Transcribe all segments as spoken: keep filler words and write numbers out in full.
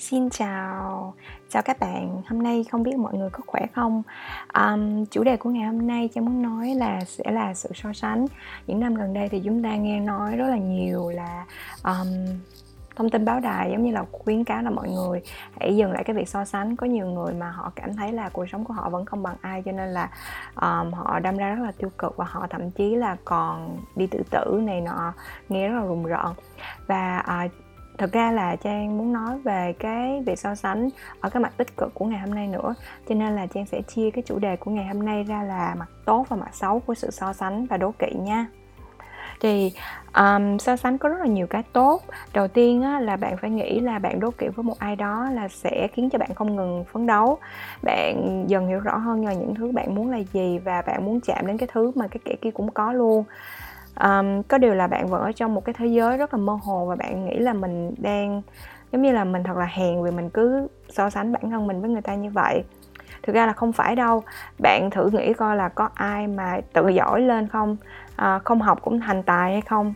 Xin chào, chào các bạn, hôm nay không biết mọi người có khỏe không? Ờm, chủ đề của ngày hôm nay Trang muốn nói là sẽ là sự so sánh. Những năm gần đây thì chúng ta nghe nói rất là nhiều là ờm, thông tin báo đài giống như là khuyến cáo là mọi người hãy dừng lại cái việc so sánh. Có nhiều người mà họ cảm thấy là cuộc sống của họ vẫn không bằng ai, cho nên là um, họ đâm ra rất là tiêu cực và họ thậm chí là còn đi tự tử này nọ, nghe rất là rùng rợn. Và uh, thực ra là Trang muốn nói về cái việc so sánh ở cái mặt tích cực của ngày hôm nay nữa, cho nên là Trang sẽ chia cái chủ đề của ngày hôm nay ra là mặt tốt và mặt xấu của sự so sánh và đố kỵ nha. Thì um, so sánh có rất là nhiều cái tốt. Đầu tiên á, là bạn phải nghĩ là bạn đố kỵ với một ai đó là sẽ khiến cho bạn không ngừng phấn đấu. Bạn dần hiểu rõ hơn là những thứ bạn muốn là gì và bạn muốn chạm đến cái thứ mà cái kẻ kia cũng có luôn. Um, có điều là bạn vẫn ở trong một cái thế giới rất là mơ hồ và bạn nghĩ là mình đang giống như là mình thật là hèn vì mình cứ so sánh bản thân mình với người ta như vậy. Thực ra là không phải đâu. Bạn thử nghĩ coi là có ai mà tự giỏi lên không, à, không học cũng thành tài hay không.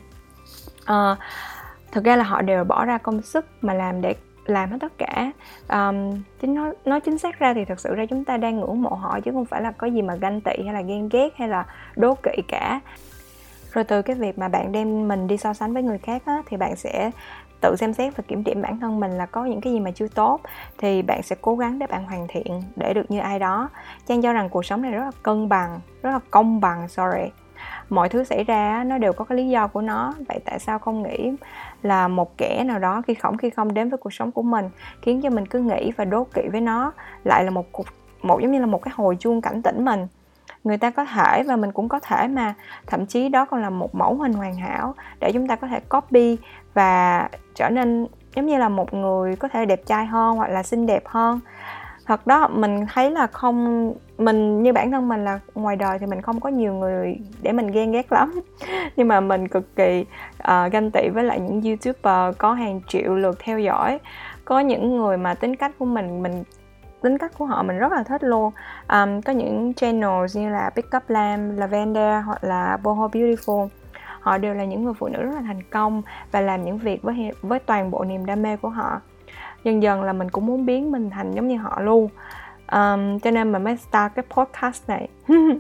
à, Thực ra là họ đều bỏ ra công sức mà làm để làm hết tất cả. um, chính nói, nói chính xác ra thì thật sự ra chúng ta đang ngưỡng mộ họ, chứ không phải là có gì mà ganh tị hay là ghen ghét hay là đố kỵ cả. Rồi từ cái việc mà bạn đem mình đi so sánh với người khác á, thì bạn sẽ tự xem xét và kiểm điểm bản thân mình là có những cái gì mà chưa tốt, thì bạn sẽ cố gắng để bạn hoàn thiện để được như ai đó. Trang cho rằng cuộc sống này rất là cân bằng, rất là công bằng, sorry. Mọi thứ xảy ra nó đều có cái lý do của nó. Vậy tại sao không nghĩ là một kẻ nào đó khi khổng khi không đến với cuộc sống của mình, khiến cho mình cứ nghĩ và đố kỵ với nó, lại là một cuộc một giống như là một cái hồi chuông cảnh tỉnh mình. Người ta có thể và mình cũng có thể mà. Thậm chí đó còn là một mẫu hình hoàn hảo để chúng ta có thể copy và trở nên giống như là một người có thể đẹp trai hơn hoặc là xinh đẹp hơn. Thật đó, mình thấy là không, mình như bản thân mình là ngoài đời thì mình không có nhiều người để mình ghen ghét lắm. Nhưng mà mình cực kỳ uh, ganh tị với lại những YouTuber có hàng triệu lượt theo dõi. Có những người mà tính cách của mình, mình tính cách của họ mình rất là thích luôn. Um, có những channels như là Pick Up Lam, Lavender hoặc là Boho Beautiful. Họ đều là những người phụ nữ rất là thành công và làm những việc với, với toàn bộ niềm đam mê của họ. Dần dần là mình cũng muốn biến mình thành giống như họ luôn. um, Cho nên mình mới start cái podcast này.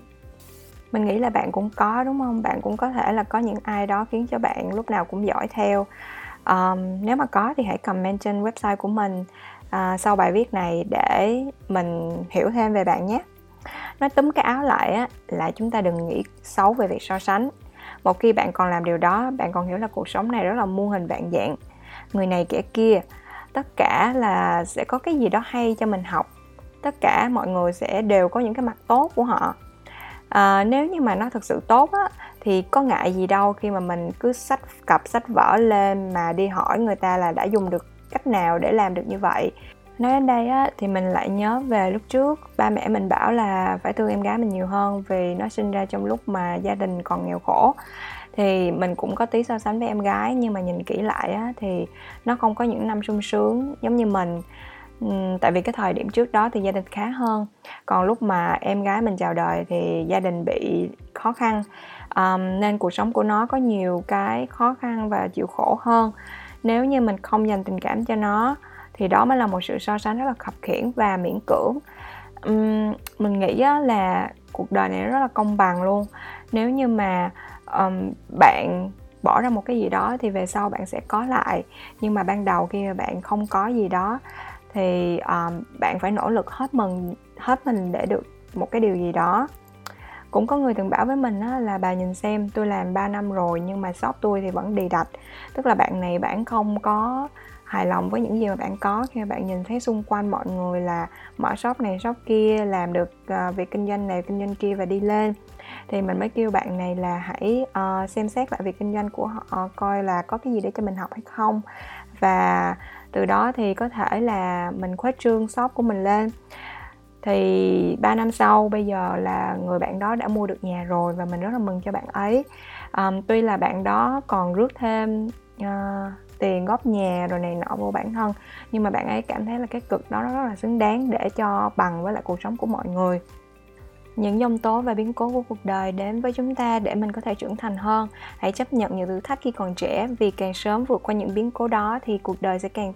Mình nghĩ là bạn cũng có, đúng không? Bạn cũng có thể là có những ai đó khiến cho bạn lúc nào cũng giỏi theo. um, Nếu mà có thì hãy comment trên website của mình À, sau bài viết này để mình hiểu thêm về bạn nhé. Nói túm cái áo lại á, là chúng ta đừng nghĩ xấu về việc so sánh. Một khi bạn còn làm điều đó, bạn còn hiểu là cuộc sống này rất là muôn hình vạn dạng, người này kẻ kia, tất cả là sẽ có cái gì đó hay cho mình học. Tất cả mọi người sẽ đều có những cái mặt tốt của họ. à, Nếu như mà nó thực sự tốt á, thì có ngại gì đâu khi mà mình cứ xách cặp sách vở lên mà đi hỏi người ta là đã dùng được cách nào để làm được như vậy. Nói đến đây á, thì mình lại nhớ về lúc trước ba mẹ mình bảo là phải thương em gái mình nhiều hơn vì nó sinh ra trong lúc mà gia đình còn nghèo khổ. Thì mình cũng có tí so sánh với em gái, nhưng mà nhìn kỹ lại á, thì nó không có những năm sung sướng giống như mình. uhm, Tại vì cái thời điểm trước đó thì gia đình khá hơn, còn lúc mà em gái mình chào đời thì gia đình bị khó khăn. um, Nên cuộc sống của nó có nhiều cái khó khăn và chịu khổ hơn. Nếu như mình không dành tình cảm cho nó thì đó mới là một sự so sánh rất là khập khiễng và miễn cưỡng. uhm, Mình nghĩ là cuộc đời này rất là công bằng luôn. Nếu như mà um, bạn bỏ ra một cái gì đó thì về sau bạn sẽ có lại. Nhưng mà ban đầu khi mà bạn không có gì đó thì um, bạn phải nỗ lực hết mình, hết mình để được một cái điều gì đó. Cũng có người từng bảo với mình á, là bà nhìn xem, tôi làm ba năm rồi nhưng mà shop tôi thì vẫn đì đạch. Tức là bạn này bạn không có hài lòng với những gì mà bạn có khi mà bạn nhìn thấy xung quanh mọi người là mở shop này shop kia, làm được uh, việc kinh doanh này kinh doanh kia và đi lên. Thì mình mới kêu bạn này là hãy uh, xem xét lại việc kinh doanh của họ, coi là có cái gì để cho mình học hay không. Và từ đó thì có thể là mình khuếch trương shop của mình lên. Thì ba năm sau bây giờ là người bạn đó đã mua được nhà rồi và mình rất là mừng cho bạn ấy. um, Tuy là bạn đó còn rước thêm uh, tiền góp nhà rồi này nọ vô bản thân, nhưng mà bạn ấy cảm thấy là cái cực đó nó rất là xứng đáng để cho bằng với lại cuộc sống của mọi người. Những giông tố và biến cố của cuộc đời đến với chúng ta để mình có thể trưởng thành hơn. Hãy chấp nhận những thử thách khi còn trẻ, vì càng sớm vượt qua những biến cố đó thì cuộc đời sẽ càng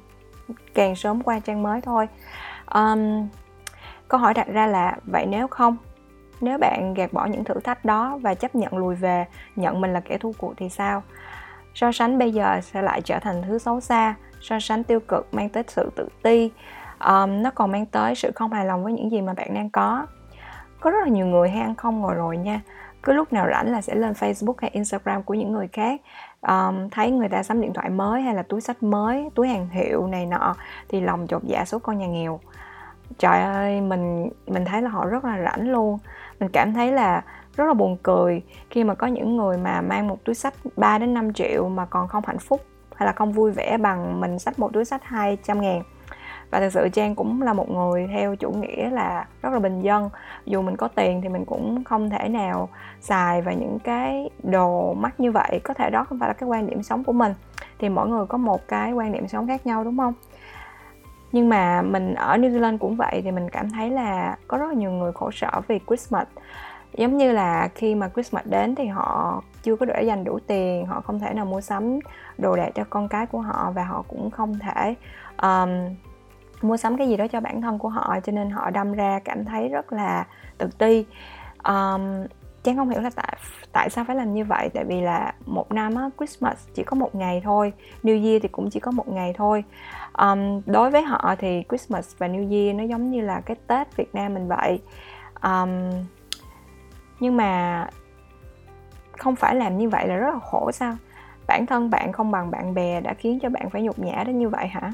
càng sớm qua trang mới thôi. um, Câu hỏi đặt ra là vậy nếu không, nếu bạn gạt bỏ những thử thách đó và chấp nhận lùi về, nhận mình là kẻ thua cuộc thì sao? So sánh bây giờ sẽ lại trở thành thứ xấu xa. So sánh tiêu cực mang tới sự tự ti, um, nó còn mang tới sự không hài lòng với những gì mà bạn đang có. Có rất là nhiều người hay ăn không ngồi rồi nha, cứ lúc nào rảnh là sẽ lên Facebook hay Instagram của những người khác, um, thấy người ta sắm điện thoại mới hay là túi xách mới, túi hàng hiệu này nọ thì lòng chột dạ số con nhà nghèo. Trời ơi, mình mình thấy là họ rất là rảnh luôn. Mình cảm thấy là rất là buồn cười khi mà có những người mà mang một túi xách ba đến năm triệu mà còn không hạnh phúc hay là không vui vẻ bằng mình xách một túi xách hai trăm ngàn. Và thực sự Trang cũng là một người theo chủ nghĩa là rất là bình dân. Dù mình có tiền thì mình cũng không thể nào xài vào những cái đồ mắc như vậy. Có thể đó không phải là cái quan điểm sống của mình, thì mỗi người có một cái quan điểm sống khác nhau, đúng không? Nhưng mà mình ở New Zealand cũng vậy, thì mình cảm thấy là có rất là nhiều người khổ sở vì Christmas. Giống như là khi mà Christmas đến thì họ chưa có để dành đủ tiền, họ không thể nào mua sắm đồ đẹp cho con cái của họ, và họ cũng không thể um, mua sắm cái gì đó cho bản thân của họ, cho nên họ đâm ra cảm thấy rất là tự ti. um, Trang không hiểu là tại tại sao phải làm như vậy. Tại vì là một năm á, Christmas chỉ có một ngày thôi, New Year thì cũng chỉ có một ngày thôi. um, Đối với họ thì Christmas và New Year nó giống như là cái Tết Việt Nam mình vậy. um, Nhưng mà không phải làm như vậy là rất là khổ sao? Bản thân bạn không bằng bạn bè đã khiến cho bạn phải nhục nhã đến như vậy hả?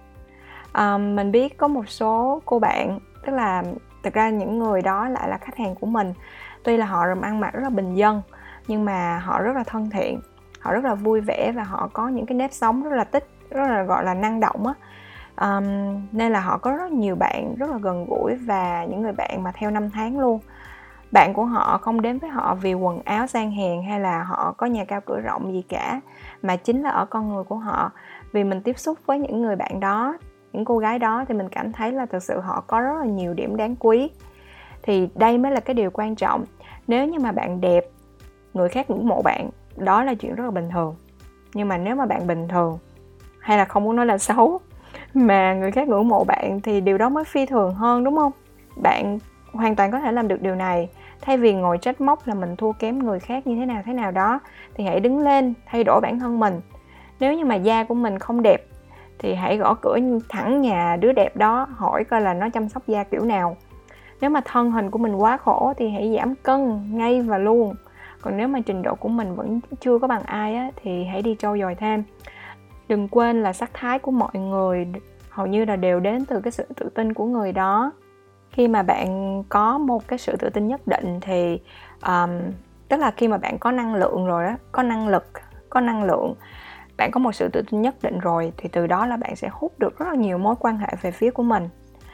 Um, mình biết có một số cô bạn, tức là thực ra những người đó lại là khách hàng của mình. Tuy là họ ăn mặc rất là bình dân, nhưng mà họ rất là thân thiện, họ rất là vui vẻ, và họ có những cái nếp sống rất là tích, rất là gọi là năng động á. Um, nên là họ có rất nhiều bạn rất là gần gũi, và những người bạn mà theo năm tháng luôn. Bạn của họ không đến với họ vì quần áo sang hèn hay là họ có nhà cao cửa rộng gì cả, mà chính là ở con người của họ. Vì mình tiếp xúc với những người bạn đó, những cô gái đó, thì mình cảm thấy là thực sự họ có rất là nhiều điểm đáng quý. Thì đây mới là cái điều quan trọng. Nếu như mà bạn đẹp, người khác ngưỡng mộ bạn, đó là chuyện rất là bình thường. Nhưng mà nếu mà bạn bình thường, hay là không muốn nói là xấu, mà người khác ngưỡng mộ bạn, thì điều đó mới phi thường hơn, đúng không? Bạn hoàn toàn có thể làm được điều này. Thay vì ngồi trách móc là mình thua kém người khác như thế nào thế nào đó, thì hãy đứng lên, thay đổi bản thân mình. Nếu như mà da của mình không đẹp, thì hãy gõ cửa thẳng nhà đứa đẹp đó, hỏi coi là nó chăm sóc da kiểu nào. Nếu mà thân hình của mình quá khổ thì hãy giảm cân ngay và luôn. Còn nếu mà trình độ của mình vẫn chưa có bằng ai á, thì hãy đi trau dồi thêm. Đừng quên là sắc thái của mọi người hầu như là đều đến từ cái sự tự tin của người đó. Khi mà bạn có một cái sự tự tin nhất định thì um, tức là khi mà bạn có năng lượng rồi đó, có năng lực, có năng lượng, bạn có một sự tự tin nhất định rồi, thì từ đó là bạn sẽ hút được rất là nhiều mối quan hệ về phía của mình.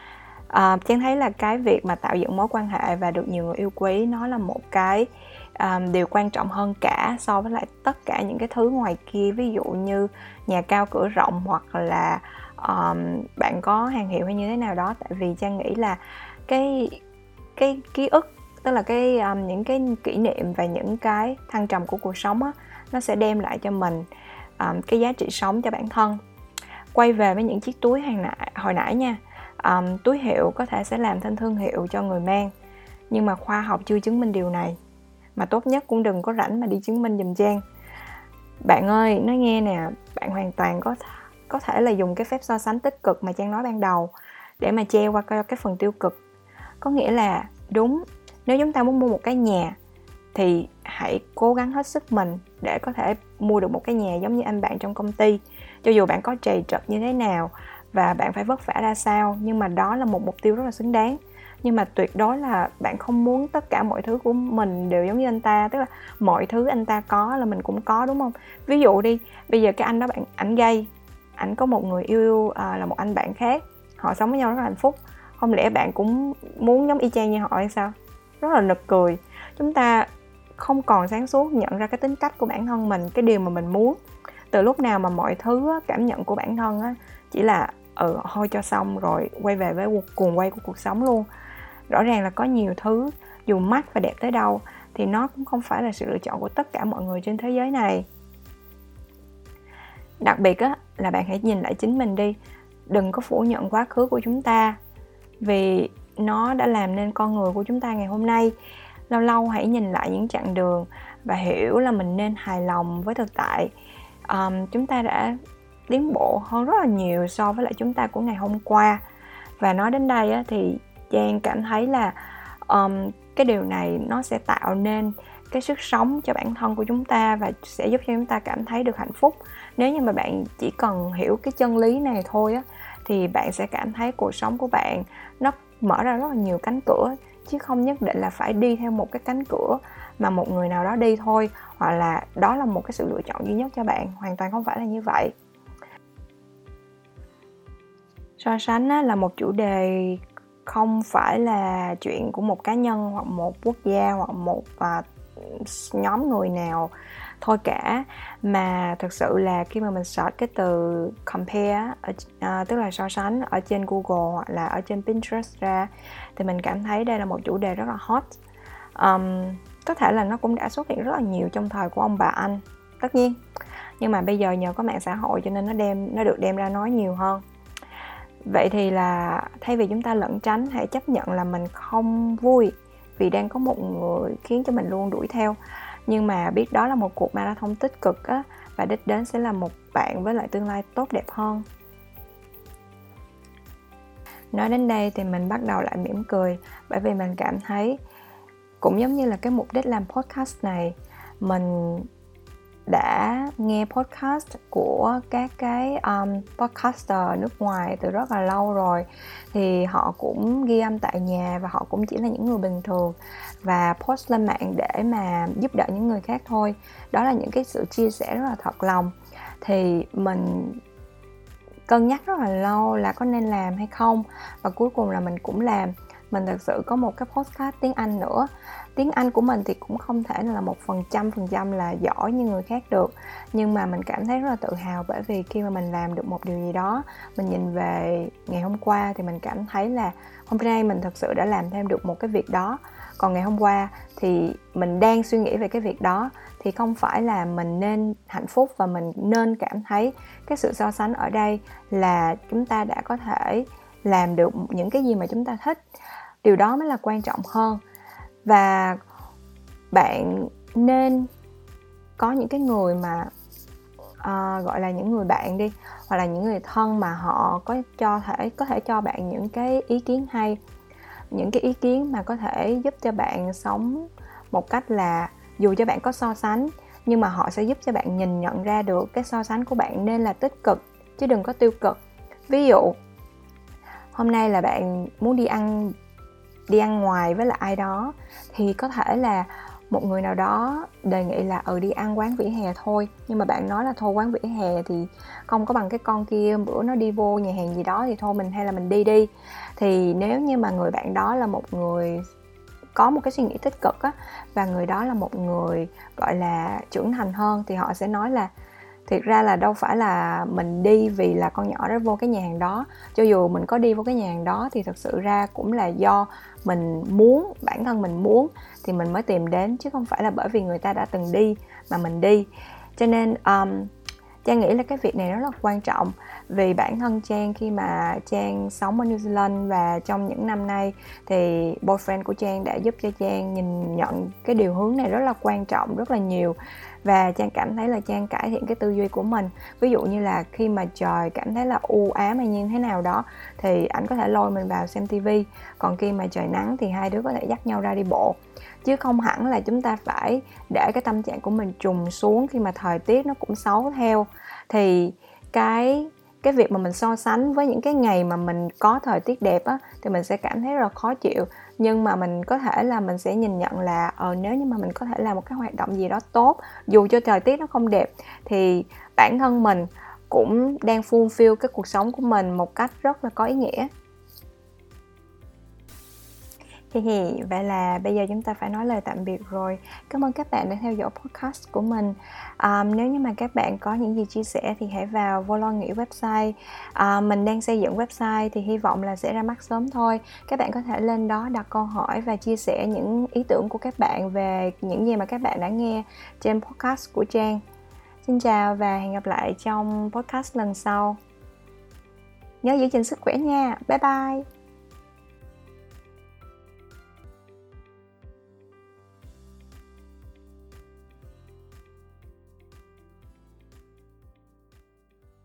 uh, Trang thấy là cái việc mà tạo dựng mối quan hệ và được nhiều người yêu quý, nó là một cái um, điều quan trọng hơn cả so với lại tất cả những cái thứ ngoài kia. Ví dụ như nhà cao cửa rộng, hoặc là um, bạn có hàng hiệu hay như thế nào đó. Tại vì Trang nghĩ là cái cái ký ức, tức là cái um, những cái kỷ niệm và những cái thăng trầm của cuộc sống á, nó sẽ đem lại cho mình um, cái giá trị sống cho bản thân. Quay về với những chiếc túi hồi nãy, hồi nãy nha, um, túi hiệu có thể sẽ làm thêm thương hiệu cho người mang, nhưng mà khoa học chưa chứng minh điều này. Mà tốt nhất cũng đừng có rảnh mà đi chứng minh giùm Trang. Bạn ơi, nói nghe nè, bạn hoàn toàn có có thể là dùng cái phép so sánh tích cực mà Trang nói ban đầu để mà che qua cái phần tiêu cực. Có nghĩa là đúng, nếu chúng ta muốn mua một cái nhà thì hãy cố gắng hết sức mình để có thể mua được một cái nhà giống như anh bạn trong công ty. Cho dù bạn có trầy trật như thế nào và bạn phải vất vả ra sao, nhưng mà đó là một mục tiêu rất là xứng đáng. Nhưng mà tuyệt đối là bạn không muốn tất cả mọi thứ của mình đều giống như anh ta. Tức là mọi thứ anh ta có là mình cũng có, đúng không? Ví dụ đi, bây giờ cái anh đó, bạn ảnh gay, ảnh có một người yêu à, là một anh bạn khác, họ sống với nhau rất là hạnh phúc. Không lẽ bạn cũng muốn giống y chang như họ hay sao? Rất là nực cười. Chúng ta không còn sáng suốt nhận ra cái tính cách của bản thân mình, cái điều mà mình muốn. Từ lúc nào mà mọi thứ, cảm nhận của bản thân á, chỉ là ừ thôi cho xong rồi quay về với cuồng quay của cuộc sống luôn. Rõ ràng là có nhiều thứ, dù mắc và đẹp tới đâu, thì nó cũng không phải là sự lựa chọn của tất cả mọi người trên thế giới này. Đặc biệt á, là bạn hãy nhìn lại chính mình đi. đừng có phủ nhận quá khứ của chúng ta, vì nó đã làm nên con người của chúng ta ngày hôm nay. Lâu lâu hãy nhìn lại những chặng đường và hiểu là mình nên hài lòng với thực tại. um, Chúng ta đã tiến bộ hơn rất là nhiều so với lại chúng ta của ngày hôm qua. Và nói đến đây á, thì Trang cảm thấy là um, cái điều này nó sẽ tạo nên cái sức sống cho bản thân của chúng ta và sẽ giúp cho chúng ta cảm thấy được hạnh phúc. Nếu như mà bạn chỉ cần hiểu cái chân lý này thôi á, thì bạn sẽ cảm thấy cuộc sống của bạn nó mở ra rất là nhiều cánh cửa, chứ không nhất định là phải đi theo một cái cánh cửa mà một người nào đó đi thôi, hoặc là đó là một cái sự lựa chọn duy nhất cho bạn. Hoàn toàn không phải là như vậy. So sánh á, là một chủ đề không phải là chuyện của một cá nhân hoặc một quốc gia hoặc một uh, nhóm người nào thôi cả, mà thực sự là khi mà mình search cái từ compare, uh, tức là so sánh ở trên Google hoặc là ở trên Pinterest ra, thì mình cảm thấy đây là một chủ đề rất là hot. um, Có thể là nó cũng đã xuất hiện rất là nhiều trong thời của ông bà Anh, tất nhiên, nhưng mà bây giờ nhờ có mạng xã hội cho nên nó đem nó được đem ra nói nhiều hơn. Vậy thì là thay vì chúng ta lẩn tránh, hãy chấp nhận là mình không vui vì đang có một người khiến cho mình luôn đuổi theo, nhưng mà biết đó là một cuộc marathon tích cực á, và đích đến sẽ là một bạn với lại tương lai tốt đẹp hơn. Nói đến đây thì mình bắt đầu lại mỉm cười, bởi vì mình cảm thấy cũng giống như là cái mục đích làm podcast này, mình đã nghe podcast của các cái um, podcaster nước ngoài từ rất là lâu rồi. Thì họ cũng ghi âm tại nhà và họ cũng chỉ là những người bình thường và post lên mạng để mà giúp đỡ những người khác thôi. Đó là những cái sự chia sẻ rất là thật lòng. Thì mình cân nhắc rất là lâu là có nên làm hay không, và cuối cùng là mình cũng làm. Mình thực sự có một cái podcast tiếng Anh nữa. Tiếng Anh của mình thì cũng không thể là một phần trăm phần trăm là giỏi như người khác được, nhưng mà mình cảm thấy rất là tự hào, bởi vì khi mà mình làm được một điều gì đó, mình nhìn về ngày hôm qua thì mình cảm thấy là hôm nay mình thực sự đã làm thêm được một cái việc đó. Còn ngày hôm qua thì mình đang suy nghĩ về cái việc đó, thì không phải là mình nên hạnh phúc và mình nên cảm thấy cái sự so sánh ở đây là chúng ta đã có thể làm được những cái gì mà chúng ta thích. Điều đó mới là quan trọng hơn. Và bạn nên có những cái người mà uh, gọi là những người bạn đi, hoặc là những người thân mà họ có cho thể có thể cho bạn những cái ý kiến hay, những cái ý kiến mà có thể giúp cho bạn sống một cách là dù cho bạn có so sánh, nhưng mà họ sẽ giúp cho bạn nhìn nhận ra được cái so sánh của bạn nên là tích cực chứ đừng có tiêu cực. Ví dụ hôm nay là bạn muốn đi ăn đi ăn ngoài với lại ai đó, thì có thể là một người nào đó đề nghị là ừ đi ăn quán vỉa hè thôi, nhưng mà bạn nói là thôi quán vỉa hè thì không có bằng cái con kia, bữa nó đi vô nhà hàng gì đó thì thôi mình hay là mình đi đi. Thì nếu như mà người bạn đó là một người có một cái suy nghĩ tích cực á, và người đó là một người gọi là trưởng thành hơn, thì họ sẽ nói là thiệt ra là đâu phải là mình đi vì là con nhỏ đó vô cái nhà hàng đó. Cho dù mình có đi vô cái nhà hàng đó thì thật sự ra cũng là do mình muốn, bản thân mình muốn thì mình mới tìm đến, chứ không phải là bởi vì người ta đã từng đi mà mình đi. Cho nên um, Trang nghĩ là cái việc này rất là quan trọng. Vì bản thân Trang khi mà Trang sống ở New Zealand và trong những năm nay thì boyfriend của Trang đã giúp cho Trang nhìn nhận cái điều hướng này rất là quan trọng, rất là nhiều. Và Trang cảm thấy là Trang cải thiện cái tư duy của mình. Ví dụ như là khi mà trời cảm thấy là u ám hay như thế nào đó thì ảnh có thể lôi mình vào xem tivi. Còn khi mà trời nắng thì hai đứa có thể dắt nhau ra đi bộ. Chứ không hẳn là chúng ta phải để cái tâm trạng của mình trùng xuống khi mà thời tiết nó cũng xấu theo. Thì cái cái việc mà mình so sánh với những cái ngày mà mình có thời tiết đẹp á, thì mình sẽ cảm thấy rất là khó chịu. Nhưng mà mình có thể là mình sẽ nhìn nhận là ờ, nếu như mà mình có thể làm một cái hoạt động gì đó tốt, dù cho thời tiết nó không đẹp, thì bản thân mình cũng đang fulfill cái cuộc sống của mình một cách rất là có ý nghĩa. Thì vậy là bây giờ chúng ta phải nói lời tạm biệt rồi. Cảm ơn các bạn đã theo dõi podcast của mình. um, Nếu như mà các bạn có những gì chia sẻ thì hãy vào Vô Lo Nghĩ website. um, Mình đang xây dựng website thì hy vọng là sẽ ra mắt sớm thôi. Các bạn có thể lên đó đặt câu hỏi và chia sẻ những ý tưởng của các bạn về những gì mà các bạn đã nghe trên podcast của Trang. Xin chào và hẹn gặp lại trong podcast lần sau. nhớ giữ gìn sức khỏe nha. Bye bye.